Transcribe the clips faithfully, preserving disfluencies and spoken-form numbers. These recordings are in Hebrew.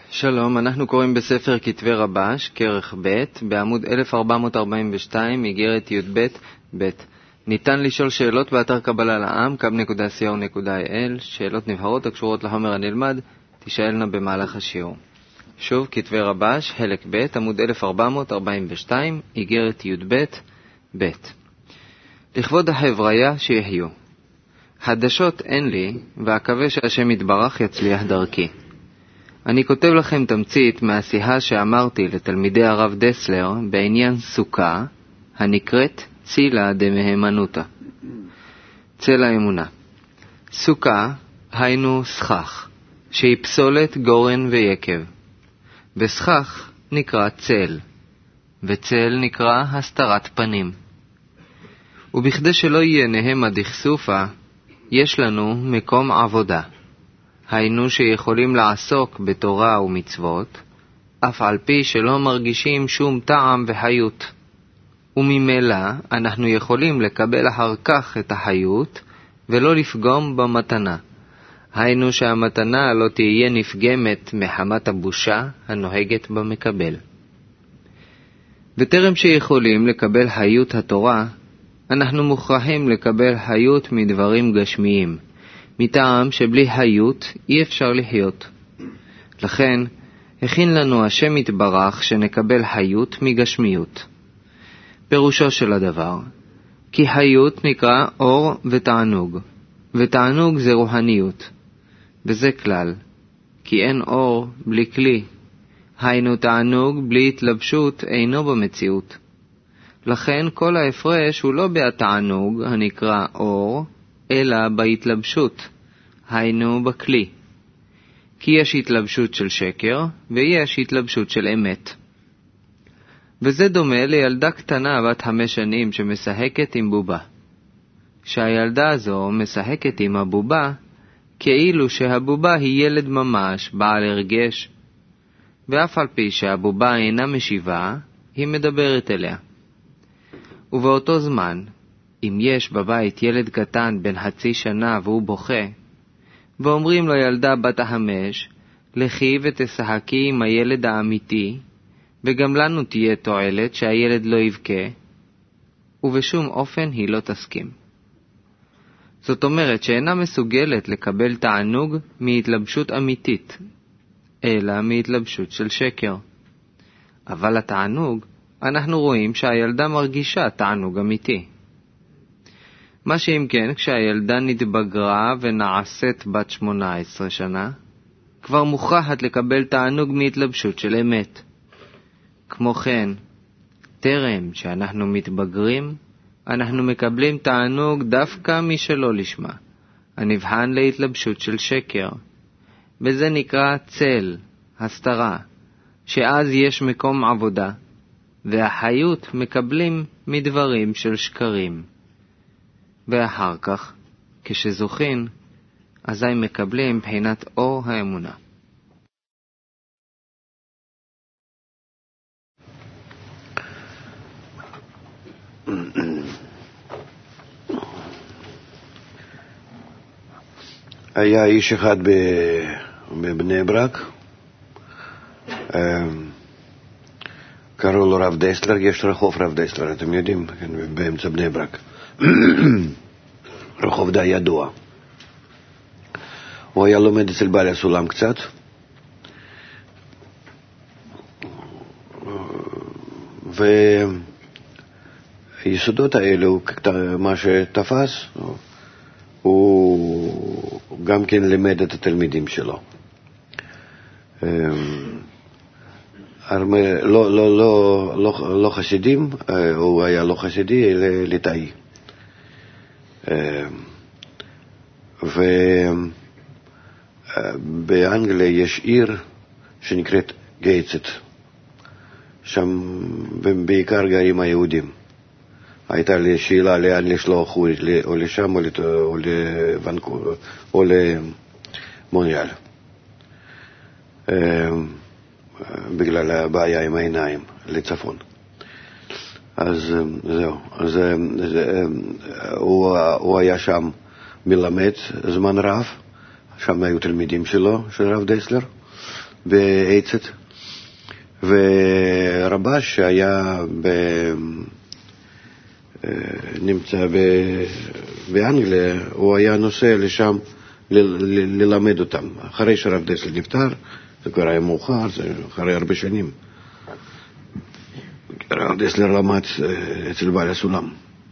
שלום, אנחנו קוראים בספר כתבי רבש, כרך ב', בעמוד אלף ארבע מאות ארבעים ושתיים, איגרת י' ב' ב'. ניתן לשאול שאלות באתר קבלה לעם, קו נקודה סי או נקודה איי אל, שאלות נבחרות הקשורות לחומר הנלמד, תשאלנה במהלך השיעור. שוב, כתבי רבש, חלק ב', עמוד אלף ארבע מאות ארבעים ושתיים, איגרת י' ב' ב'. לכבוד החבריה שיחיו. חדשות אין לי, ואקווה שהשם יתברך יצליח דרכי. אני כותב לכם תמצית מהשיחה שאמרתי לתלמידי הרב דסלר בעניין סוכה, הנקראת צילה דמהימנותא. צל האמונה. סוכה היינו סכך, שהיא פסולת גורן ויקב. וסכך נקרא צל, וצל נקרא הסתרת פנים. ובכדי שלא יהיה נהמה דכסופה, יש לנו מקום עבודה. היינו שיכולים לעסוק בתורה ומצוות, אף על פי שלא מרגישים שום טעם וחיות. וממילא אנחנו יכולים לקבל אחר כך את החיות, ולא לפגום במתנה. היינו שהמתנה לא תהיה נפגמת מחמת הבושה הנוהגת במקבל. וטרם שיכולים לקבל חיות התורה, אנחנו מוכרחים לקבל חיות מדברים גשמיים, מטעם שבלי חיות אי אפשר לחיות. לכן, הכין לנו השם יתברך שנקבל חיות מגשמיות. פירושו של הדבר, כי חיות נקרא אור ותענוג, ותענוג זה רוחניות. וזה כלל, כי אין אור בלי כלי, היינו תענוג בלי התלבשות אינו במציאות. לכן כל ההפרש הוא לא בהתענוג הנקרא אור, אלא בהתלבשות, היינו בכלי. כי יש התלבשות של שקר, ויש התלבשות של אמת. וזה דומה לילדה קטנה בת חמש שנים שמשחקת עם בובה. שהילדה הזו משחקת עם הבובה, כאילו שהבובה היא ילד ממש, בעל הרגש. ואף על פי שהבובה אינה משיבה, היא מדברת אליה. ובאותו זמן, אם יש בבית ילד קטן בן חצי שנה והוא בוכה, ואומרים לו ילדה בת החמש, לכי ותשחקי עם הילד האמיתי, וגם לנו תהיה תועלת שהילד לא יבכה, ובשום אופן היא לא תסכים. זאת אומרת שאינה מסוגלת לקבל תענוג מהתלבשות אמיתית, אלא מהתלבשות של שקר. אבל התענוג, אנחנו רואים שהילדה מרגישה תענוג אמיתי. מה שאם כן, כשהילדה נתבגרה ונעשית בת שמונה עשרה שנה, כבר מוכרחת לקבל תענוג מהתלבשות של אמת. כמו כן, טרם שאנחנו מתבגרים, אנחנו מקבלים תענוג דווקא משלא לשמה, הנבחן להתלבשות של שקר. וזה נקרא צל, הסתרה, שאז יש מקום עבודה, והחיות מקבלים מדברים של שקרים. ואחר כך, כשזוכין, אזי מקבלים בחינת אור האמונה. היה איש אחד בבני ברק, קראו לו רב דסלר, יש רחוב רב דסלר, אתם יודעים, באמצע בני ברק. רחוב די ידוע. הוא היה לומד אצל בעל הסולם קצת, ויסודות האלו, מה שתפס, הוא גם כן לימד את התלמידים שלו. לא, לא, לא, לא, לא חסידים, הוא היה לא חסידי, אלא ליטאי. ובאנגליה יש עיר שנקראת גייטסט, שם בעיקר גרים היהודים. הייתה לי שאלה לאן לשלוח, או לשם או לוונקובר או למוניאל, בגלל הבעיה עם העיניים לצפון. אז זהו, אז הוא, הוא היה שם מלמד זמן רב, שם היו תלמידים שלו, של רב דסלר, בעצת, ורבש שהיה ב... נמצא ב... באנגליה, הוא היה נוסע לשם ל... ל... ללמד אותם. אחרי שרב דסל נפטר, זה כבר היה מאוחר, זה אחרי הרבה שנים. רב דסלר למד אצל בעל הסולם.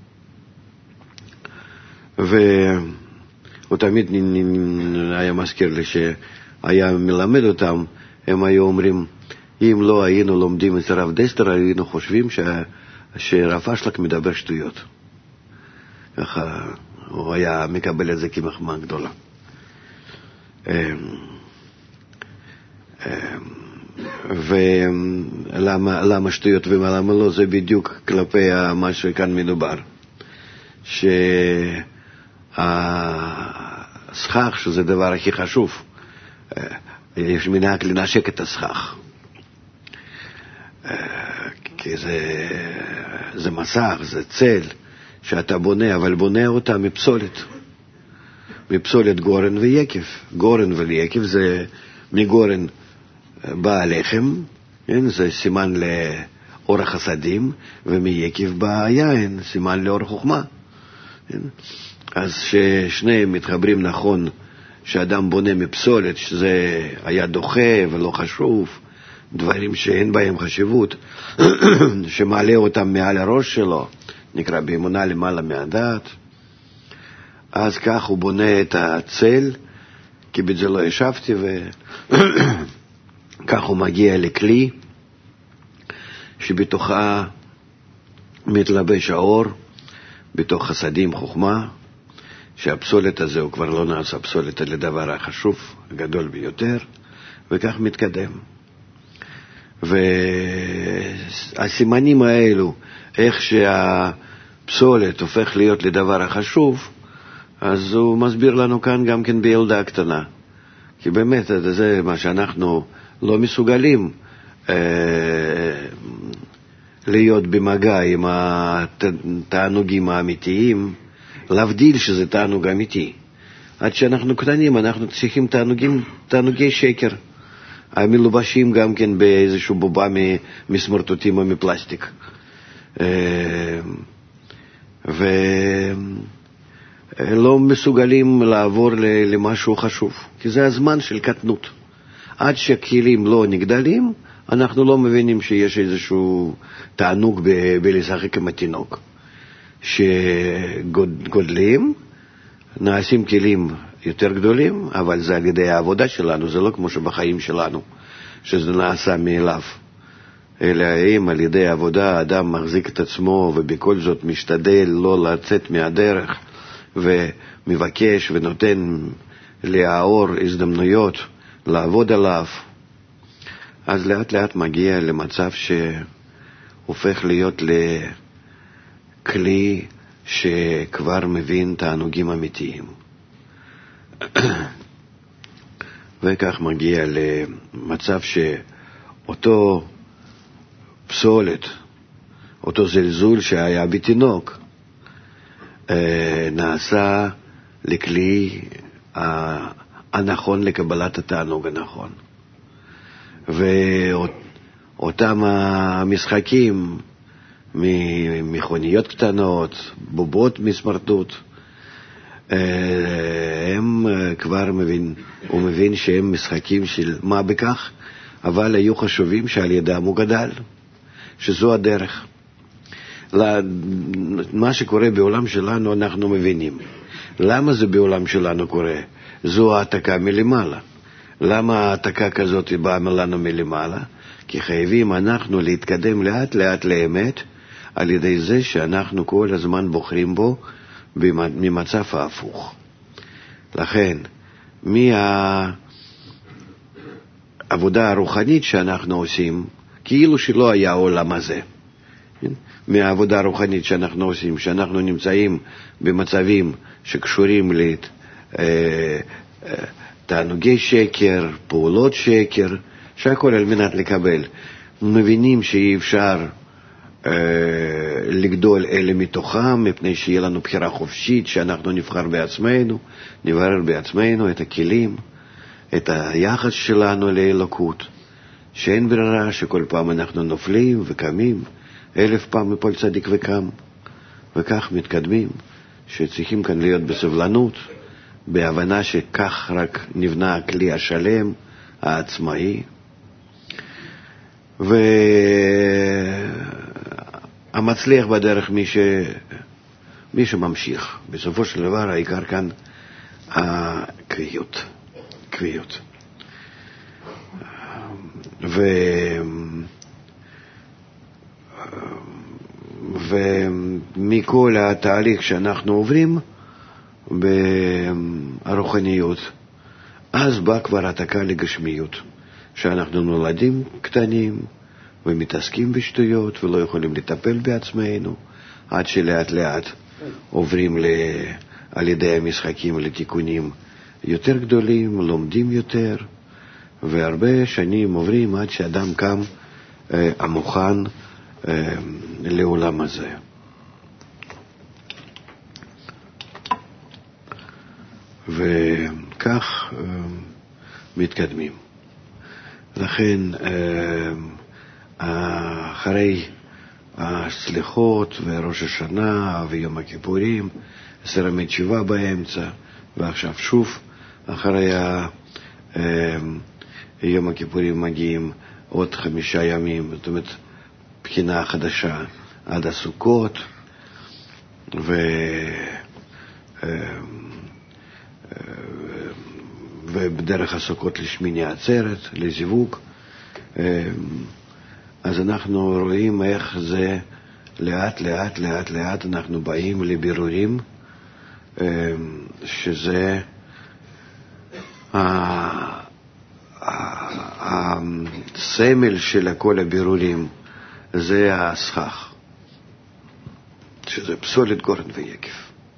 והוא תמיד היה מזכיר לי שהיה מלמד אותם, הם היו אומרים, אם לא היינו לומדים אצל רב דסלר, היינו חושבים ש... שרב אשלג מדבר שטויות. ככה הוא היה מקבל את זה כמחמאה גדולה. ולמה למה שטויות ולמה לא, זה בדיוק כלפי מה שכאן מדובר. שהסכך, שזה דבר הכי חשוב, יש מנהג לנשק את הסכך. כי זה, זה מסך, זה צל שאתה בונה, אבל בונה אותה מפסולת. מפסולת גורן ויקב. גורן ויקב זה מגורן בא הלחם, זה סימן לאורך חסדים, ומיקב בא היין, סימן לאורך חוכמה. אז ששניהם מתחברים נכון, שאדם בונה מפסולת, שזה היה דוחה ולא חשוב, דברים שאין בהם חשיבות, שמעלה אותם מעל הראש שלו, נקרא באמונה למעלה מהדעת. אז כך הוא בונה את הצל, כי בזה לא ישבתי, וכך הוא מגיע לכלי, שבתוכה מתלבש האור, בתוך חסדים חוכמה, שהפסולת הזה הוא כבר לא נעשה פסולת לדבר החשוב, הגדול ביותר, וכך מתקדם. והסימנים האלו, איך שהפסולת הופך להיות לדבר החשוב, אז הוא מסביר לנו כאן גם כן בילדה הקטנה. כי באמת זה מה שאנחנו לא מסוגלים אה, להיות במגע עם התענוגים האמיתיים, להבדיל שזה תענוג אמיתי. עד שאנחנו קטנים, אנחנו צריכים תענוגים, תענוגי שקר. המלובשים גם כן באיזשהו בובה מסמרטוטים או מפלסטיק. ולא מסוגלים לעבור למשהו חשוב, כי זה הזמן של קטנות. עד שהכלים לא נגדלים, אנחנו לא מבינים שיש איזשהו תענוג בלשחק עם התינוק. שגודלים, נעשים כלים יותר גדולים, אבל זה על ידי העבודה שלנו, זה לא כמו שבחיים שלנו, שזה נעשה מאליו. אלא אם על ידי העבודה האדם מחזיק את עצמו, ובכל זאת משתדל לא לצאת מהדרך, ומבקש ונותן לאור הזדמנויות לעבוד עליו, אז לאט לאט מגיע למצב שהופך להיות לכלי שכבר מבין תענוגים אמיתיים. וכך מגיע למצב שאותו פסולת, אותו זלזול שהיה בתינוק, נעשה לכלי הנכון לקבלת התענוג הנכון. ואותם המשחקים ממכוניות קטנות, בובות מסמרטוט, הם כבר מבין, הוא מבין שהם משחקים של מה בכך, אבל היו חשובים שעל ידם הוא גדל, שזו הדרך. מה שקורה בעולם שלנו אנחנו מבינים. למה זה בעולם שלנו קורה? זו העתקה מלמעלה. למה העתקה כזאת באה לנו מלמעלה? כי חייבים אנחנו להתקדם לאט לאט לאמת, על ידי זה שאנחנו כל הזמן בוחרים בו ממצב ההפוך. לכן, מהעבודה הרוחנית שאנחנו עושים, כאילו שלא היה העולם הזה, מהעבודה הרוחנית שאנחנו עושים, שאנחנו נמצאים במצבים שקשורים לתענוגי שקר, פעולות שקר, שהכל על מנת לקבל. מבינים שאי אפשר לגדול אלה מתוכם, מפני שיהיה לנו בחירה חופשית, שאנחנו נבחר בעצמנו, נברר בעצמנו את הכלים, את היחס שלנו לאלוקות, שאין ברירה, שכל פעם אנחנו נופלים וקמים, אלף פעם מפול צדיק וקם, וכך מתקדמים, שצריכים כאן להיות בסבלנות, בהבנה שכך רק נבנה הכלי השלם, העצמאי, והמצליח בדרך מי, ש... מי שממשיך. בסופו של דבר העיקר כאן הקביעות, קביעות. ו... ומכל התהליך שאנחנו עוברים ברוחניות, אז בא כבר התקה לגשמיות, שאנחנו נולדים קטנים ומתעסקים בשטויות ולא יכולים לטפל בעצמנו, עד שלאט לאט עוברים ל... על ידי המשחקים לתיקונים יותר גדולים, לומדים יותר, והרבה שנים עוברים עד שאדם קם אה, המוכן אה, לעולם הזה. וכך אה, מתקדמים. לכן אה, אחרי הסליחות וראש השנה ויום הכיפורים, עשר ימי תשובה באמצע, ועכשיו שוב אחרי ה... אה, יום הכיפורים מגיעים עוד חמישה ימים, זאת אומרת, בחינה חדשה עד הסוכות, ו... ובדרך הסוכות לשמיני עצרת, לזיווג. אז אנחנו רואים איך זה לאט לאט לאט לאט אנחנו באים לבירורים, שזה הסמל של כל הבירורים, זה הסכך, שזה פסולת גורן ויקב,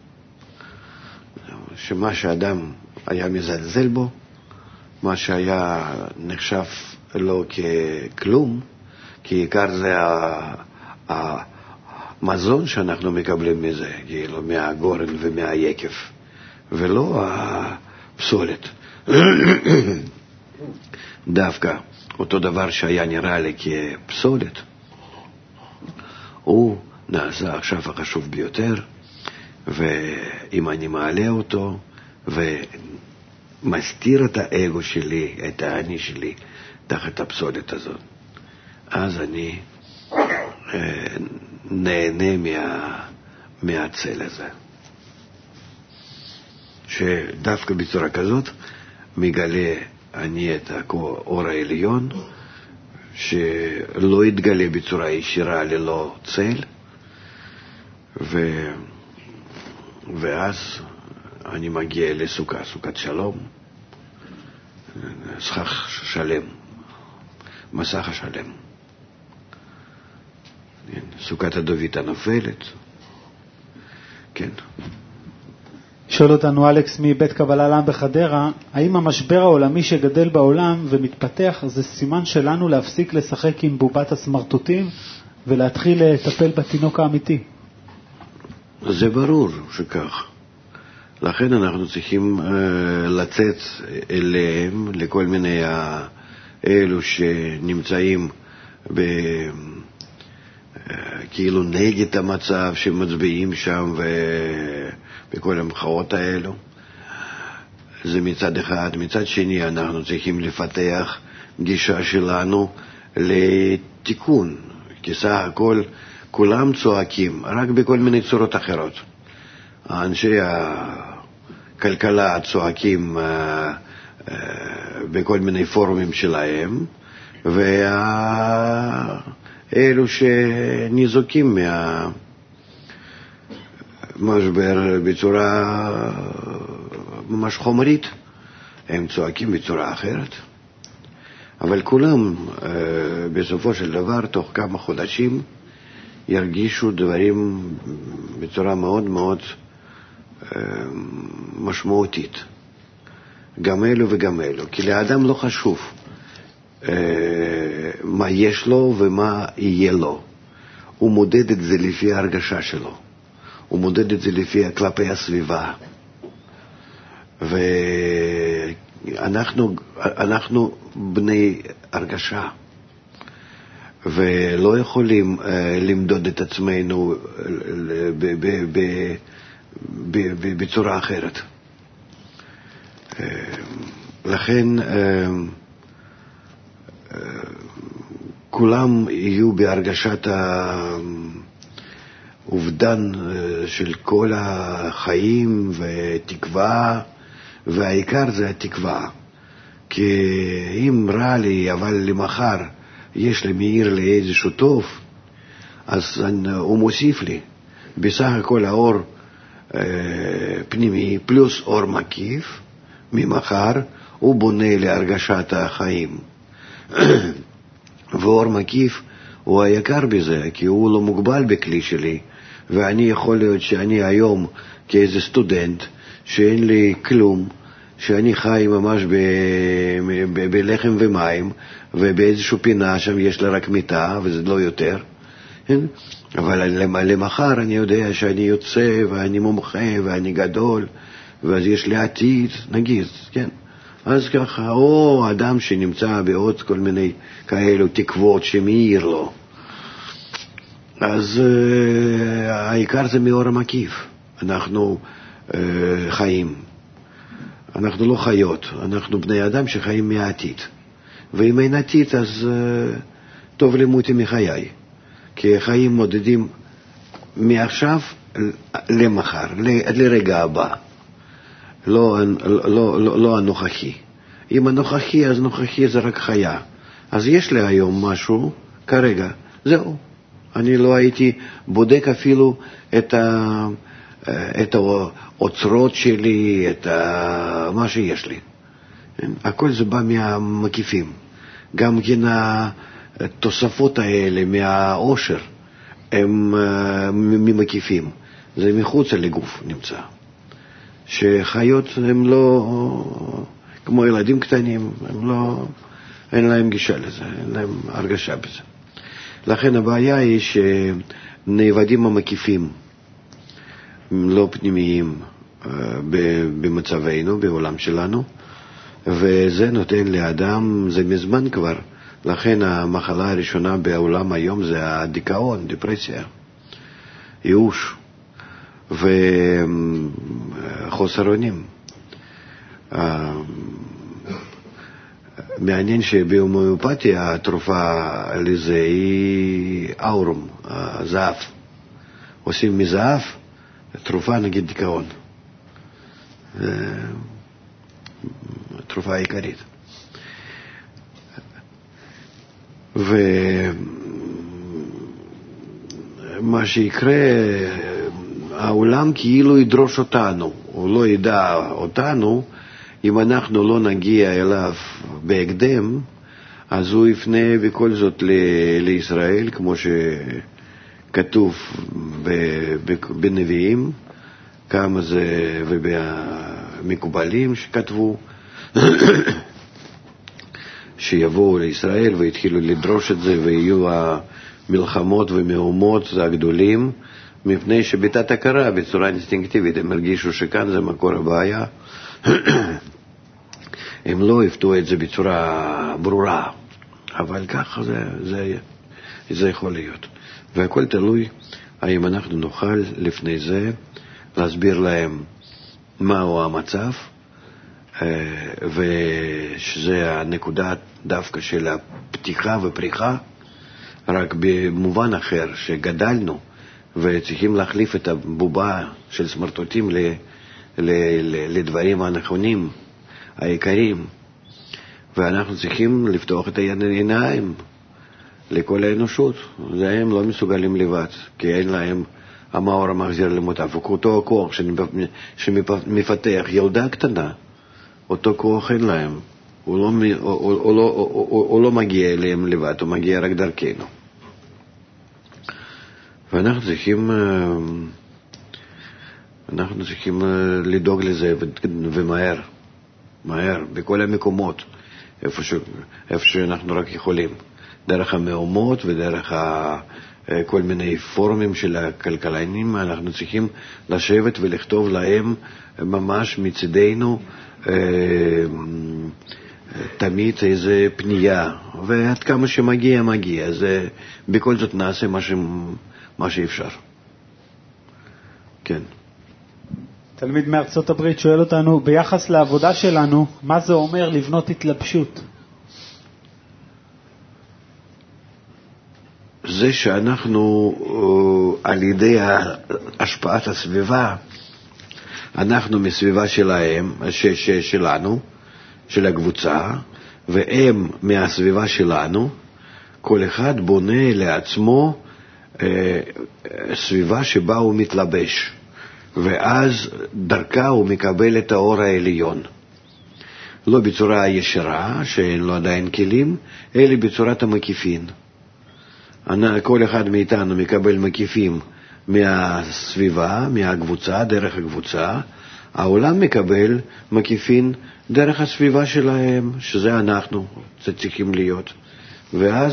שמה שאדם היה מזלזל בו, מה שהיה נחשב לו ככלום, כי עיקר זה המזון שאנחנו מקבלים מזה, כאילו מהגורן ומהיקב, ולא הפסולת. דווקא אותו דבר שהיה נראה לי כפסולת, הוא נעשה עכשיו החשוב ביותר, ואם אני מעלה אותו ומסתיר את האגו שלי, את האני שלי, תחת הפסולת הזאת, אז אני אה, נהנה מה, מהצל הזה. שדווקא בצורה כזאת מגלה אני את האור העליון, שלא יתגלה בצורה ישירה ללא צל, ו... ואז אני מגיע לסוכה, סוכת שלום, סכך שלם, מסך השלם, סוכת הדוד הנופלת. כן. שואל אותנו אלכס מבית קבלה לעם בחדרה, האם המשבר העולמי שגדל בעולם ומתפתח זה סימן שלנו להפסיק לשחק עם בובת הסמרטוטים ולהתחיל לטפל בתינוק האמיתי? זה ברור שכך. לכן אנחנו צריכים uh, לצאת אליהם, לכל מיני אלו שנמצאים ב... כאילו נגד המצב, שמצביעים שם ובכל המחאות האלו. זה מצד אחד. מצד שני אנחנו צריכים לפתח גישה שלנו לתיקון, כי סך הכל כולם צועקים, רק בכל מיני צורות אחרות. אנשי הכלכלה צועקים בכל מיני פורומים שלהם, וה... אלו שניזוקים מהמשבר בצורה ממש חומרית, הם צועקים בצורה אחרת. אבל כולם בסופו של דבר תוך כמה חודשים ירגישו דברים בצורה מאוד מאוד משמעותית, גם אלו וגם אלו, כי לאדם לא חשוב מה יש לו ומה יהיה לו. הוא מודד את זה לפי ההרגשה שלו, הוא מודד את זה לפי כלפי הסביבה, אנחנו, אנחנו בני הרגשה, ולא יכולים uh, למדוד את עצמנו ב, ב, ב, ב, ב, בצורה אחרת. Uh, לכן uh, uh, כולם יהיו בהרגשת האובדן uh, של כל החיים ותקווה, והעיקר זה התקווה. כי אם רע לי, אבל למחר יש לי מאיר לי איזשהו טוב, אז הוא מוסיף לי. בסך הכל האור אה, פנימי פלוס אור מקיף, ממחר הוא בונה להרגשת החיים. ואור מקיף הוא היקר בזה, כי הוא לא מוגבל בכלי שלי, ואני יכול להיות שאני היום כאיזה סטודנט, שאין לי כלום, שאני חי ממש ב, ב, ב, בלחם ומים, ובאיזשהו פינה שם יש לה רק מיטה, וזה לא יותר. אבל למחר אני יודע שאני יוצא, ואני מומחה, ואני גדול, ואז יש לי עתיד, נגיד, כן. אז ככה, או אדם שנמצא בעוד כל מיני כאלו תקוות שמאיר לו. אז uh, העיקר זה מאור המקיף. אנחנו uh, חיים. אנחנו לא חיות, אנחנו בני אדם שחיים מהעתיד. ואם אין עתיד, אז uh, טוב למותי מחיי. כי חיים מודדים מעכשיו למחר, ל- לרגע הבא. לא, לא, לא, לא הנוכחי. אם הנוכחי, אז נוכחי זה רק חיה. אז יש לי היום משהו, כרגע, זהו. אני לא הייתי בודק אפילו את, ה, את האוצרות שלי, את ה, מה שיש לי. הכל זה בא מהמקיפים. גם כן התוספות האלה מהעושר, הם ממקיפים. זה מחוץ לגוף נמצא. שחיות הם לא, כמו ילדים קטנים, הם לא, אין להם גישה לזה, אין להם הרגשה בזה. לכן הבעיה היא שנאבדים המקיפים, לא פנימיים במצבנו, בעולם שלנו, וזה נותן לאדם, זה מזמן כבר, לכן המחלה הראשונה בעולם היום זה הדיכאון, דיפרסיה, ייאוש. וחוסר אונים. מעניין שבהומאופתיה התרופה לזה היא אורום, זהב. עושים מזהב תרופה נגד דיכאון. תרופה העיקרית. ומה שיקרה, העולם כאילו ידרוש אותנו, הוא לא ידע אותנו, אם אנחנו לא נגיע אליו בהקדם, אז הוא יפנה בכל זאת ל- לישראל, כמו שכתוב בנביאים, כמה זה, ובמקובלים שכתבו, שיבואו לישראל והתחילו לדרוש את זה, ויהיו המלחמות ומהומות הגדולים, מפני שבתת הכרה, בצורה אינסטינקטיבית, הם הרגישו שכאן זה מקור הבעיה. הם לא יפתו את זה בצורה ברורה, אבל ככה זה, זה, זה יכול להיות. והכל תלוי האם אנחנו נוכל לפני זה להסביר להם מהו המצב, ושזה הנקודה דווקא של הפתיחה ופריחה, רק במובן אחר שגדלנו, וצריכים להחליף את הבובה של סמרטוטים ל, ל, ל, לדברים הנכונים, העיקריים. ואנחנו צריכים לפתוח את העיניים לכל האנושות. זה הם לא מסוגלים לבד, כי אין להם המאור המחזיר למוטב. אותו הכוח שמפתח ילדה קטנה, אותו כוח אין להם. הוא לא, הוא, הוא, הוא, הוא, הוא לא מגיע אליהם לבד, הוא מגיע רק דרכנו. ואנחנו צריכים, אנחנו צריכים לדאוג לזה ומהר, מהר, בכל המקומות, איפה, ש, איפה שאנחנו רק יכולים. דרך המהומות ודרך ה, כל מיני פורומים של הכלכלנים, אנחנו צריכים לשבת ולכתוב להם ממש מצדנו תמיד איזה פנייה, ועד כמה שמגיע, מגיע. אז בכל זאת נעשה מה, ש... מה שאפשר. כן. תלמיד מארצות הברית שואל אותנו, ביחס לעבודה שלנו, מה זה אומר לבנות התלבשות? זה שאנחנו, על ידי השפעת הסביבה, אנחנו מסביבה שלהם, ש, ש, שלנו, של הקבוצה, והם מהסביבה שלנו, כל אחד בונה לעצמו אה, סביבה שבה הוא מתלבש, ואז דרכה הוא מקבל את האור העליון. לא בצורה ישרה, שאין לו עדיין כלים, אלא בצורת המקיפין. כל אחד מאיתנו מקבל מקיפים מהסביבה, מהקבוצה, דרך הקבוצה. העולם מקבל מקיפין דרך הסביבה שלהם, שזה אנחנו, זה צריכים להיות. ואז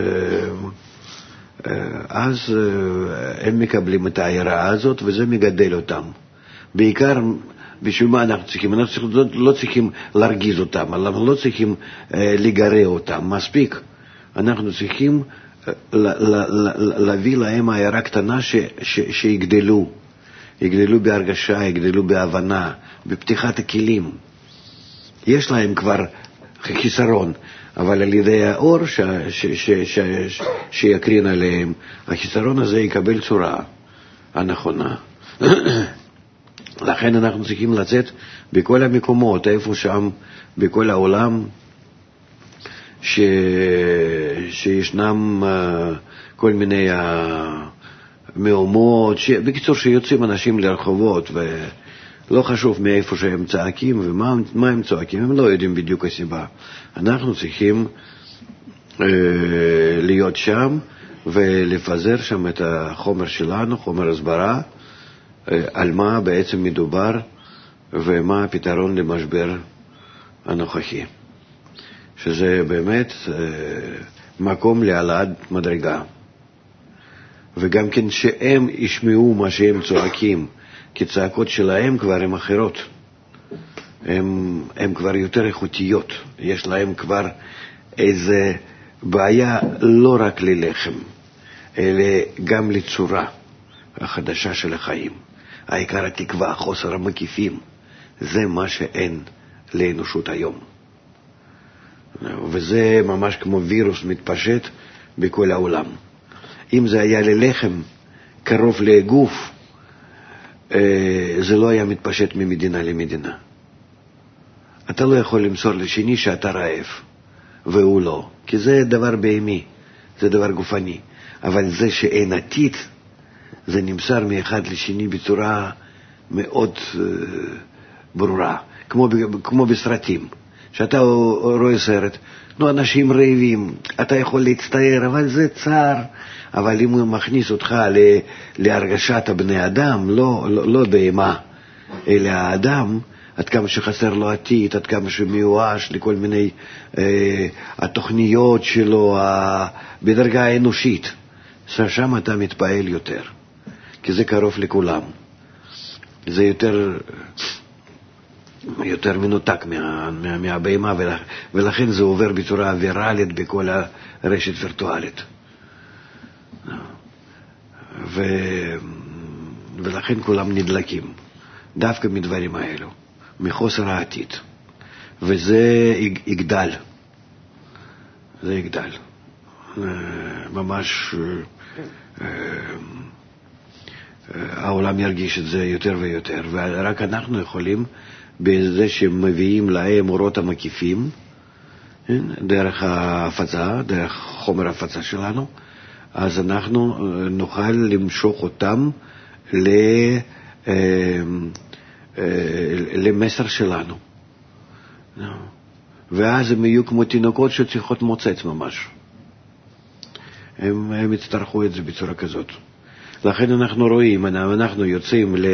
אז הם מקבלים את העירה הזאת, וזה מגדל אותם. בעיקר, בשביל מה אנחנו צריכים? אנחנו לא צריכים להרגיז אותם, אנחנו לא צריכים לגרע אותם, מספיק. אנחנו צריכים להביא להם העירה קטנה שיגדלו. יגדלו בהרגשה, יגדלו בהבנה, בפתיחת הכלים. יש להם כבר חיסרון, אבל על ידי האור ש, ש, ש, ש, ש, שיקרין עליהם, החיסרון הזה יקבל צורה הנכונה. לכן אנחנו צריכים לצאת בכל המקומות, איפה שם, בכל העולם, ש, שישנם כל מיני מהומות, ש... בקיצור שיוצאים אנשים לרחובות, ולא חשוב מאיפה שהם צועקים ומה מה הם צועקים, הם לא יודעים בדיוק הסיבה. אנחנו צריכים אה, להיות שם ולפזר שם את החומר שלנו, חומר הסברה, אה, על מה בעצם מדובר ומה הפתרון למשבר הנוכחי. שזה באמת אה, מקום להעלאת מדרגה. וגם כן שהם ישמעו מה שהם צועקים, כי צעקות שלהם כבר הן אחרות. הם, הם כבר יותר איכותיות. יש להם כבר איזה בעיה לא רק ללחם, אלא גם לצורה החדשה של החיים. העיקר התקווה, חוסר המקיפים, זה מה שאין לאנושות היום. וזה ממש כמו וירוס מתפשט בכל העולם. אם זה היה ללחם קרוב לגוף, זה לא היה מתפשט ממדינה למדינה. אתה לא יכול למסור לשני שאתה רעב, והוא לא, כי זה דבר בהמי, זה דבר גופני. אבל זה שאין עתיד, זה נמסר מאחד לשני בצורה מאוד ברורה, כמו, כמו בסרטים. שאתה רואה סרט, נו, אנשים רעבים, אתה יכול להצטער, אבל זה צער. אבל אם הוא מכניס אותך להרגשת הבני אדם, לא, לא, לא בהמה, אלא האדם, עד כמה שחסר לו עתיד, עד כמה שמיואש לכל מיני אה, התוכניות שלו אה, בדרגה האנושית, שם אתה מתפעל יותר, כי זה קרוב לכולם. זה יותר... יותר מנותק מה, מה, מהבהמה, ולכ, ולכן זה עובר בצורה ויראלית בכל הרשת וירטואלית. ו, ולכן כולם נדלקים, דווקא מדברים האלו, מחוסר העתיד. וזה יגדל. זה יגדל. ממש העולם ירגיש את זה יותר ויותר, ורק אנחנו יכולים בזה שמביאים להם אורות המקיפים, דרך ההפצה, דרך חומר ההפצה שלנו, אז אנחנו נוכל למשוך אותם למסר שלנו. ואז הם יהיו כמו תינוקות שצריכות מוצץ ממש. הם, הם יצטרכו את זה בצורה כזאת. לכן אנחנו רואים, אנחנו יוצאים ל...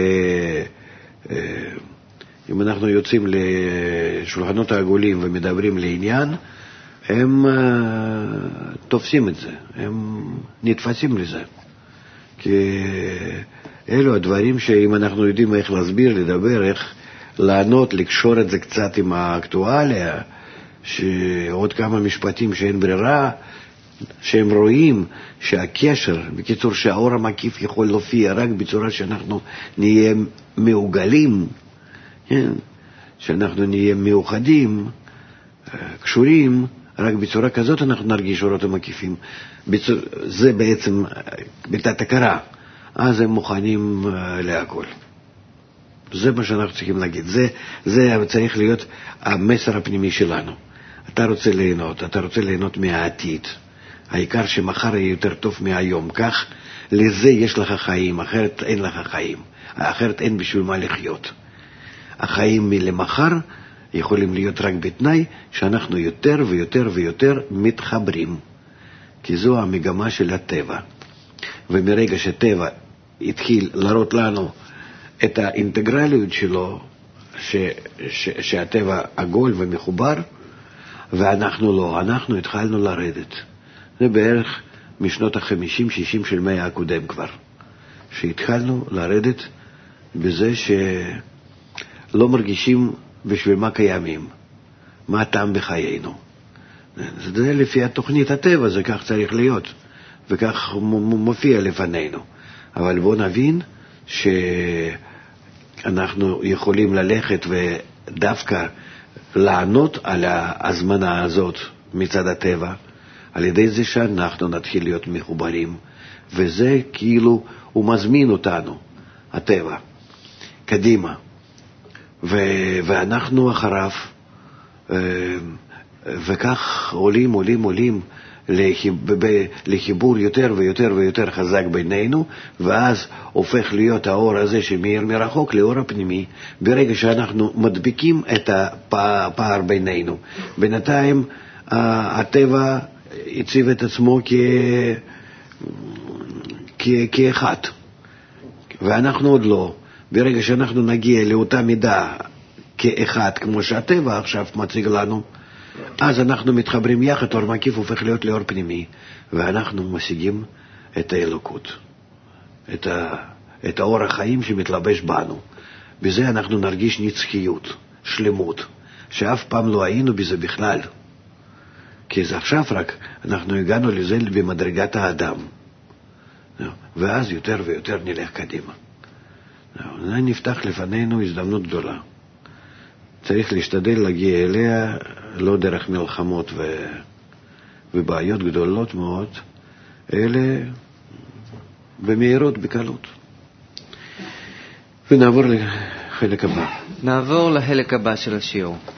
אם אנחנו יוצאים לשולחנות העגולים ומדברים לעניין, הם תופסים את זה, הם נתפסים לזה. כי אלו הדברים שאם אנחנו יודעים איך להסביר, לדבר, איך לענות, לקשור את זה קצת עם האקטואליה, שעוד כמה משפטים שאין ברירה, שהם רואים שהקשר, בקיצור שהאור המקיף יכול להופיע רק בצורה שאנחנו נהיה מעוגלים, כן? שאנחנו נהיה מאוחדים, קשורים, רק בצורה כזאת אנחנו נרגיש אורות המקיפים. בצור... זה בעצם בתת הכרה. אז הם מוכנים להכל. זה מה שאנחנו צריכים להגיד. זה, זה צריך להיות המסר הפנימי שלנו. אתה רוצה ליהנות, אתה רוצה ליהנות מהעתיד. העיקר שמחר יהיה יותר טוב מהיום. כך, לזה יש לך חיים, אחרת אין לך חיים. אחרת אין בשביל מה לחיות. החיים מלמחר יכולים להיות רק בתנאי שאנחנו יותר ויותר ויותר מתחברים. כי זו המגמה של הטבע. ומרגע שטבע התחיל להראות לנו את האינטגרליות שלו, ש, ש, שהטבע עגול ומחובר, ואנחנו לא, אנחנו התחלנו לרדת. זה בערך משנות החמישים, שישים של מאה הקודם כבר. שהתחלנו לרדת בזה שלא מרגישים בשביל מה קיימים, מה הטעם בחיינו. זה לפי התוכנית הטבע, זה כך צריך להיות, וכך מופיע לפנינו. אבל בואו נבין שאנחנו יכולים ללכת ודווקא לענות על ההזמנה הזאת מצד הטבע, על ידי זה שאנחנו נתחיל להיות מחוברים, וזה כאילו הוא מזמין אותנו, הטבע, קדימה, ו- ואנחנו אחריו, וכך עולים, עולים, עולים לחיבור יותר ויותר ויותר חזק בינינו, ואז הופך להיות האור הזה שמאיר מרחוק לאור הפנימי, ברגע שאנחנו מדביקים את הפער בינינו. בינתיים הטבע הציב את עצמו כ... כ... כאחד, ואנחנו עוד לא. ברגע שאנחנו נגיע לאותה מידה כאחד, כמו שהטבע עכשיו מציג לנו, אז אנחנו מתחברים יחד, אור מקיף הופך להיות לאור פנימי, ואנחנו משיגים את האלוקות, את, ה... את האור החיים שמתלבש בנו. בזה אנחנו נרגיש נצחיות, שלמות, שאף פעם לא היינו בזה בכלל. כי זה עכשיו רק אנחנו הגענו לזה במדרגת האדם, ואז יותר ויותר נלך קדימה. זה נפתח לפנינו הזדמנות גדולה. צריך להשתדל להגיע אליה, לא דרך מלחמות ו... ובעיות גדולות מאוד, אלה במהירות, בקלות. ונעבור לחלק הבא. נעבור לחלק הבא של השיעור.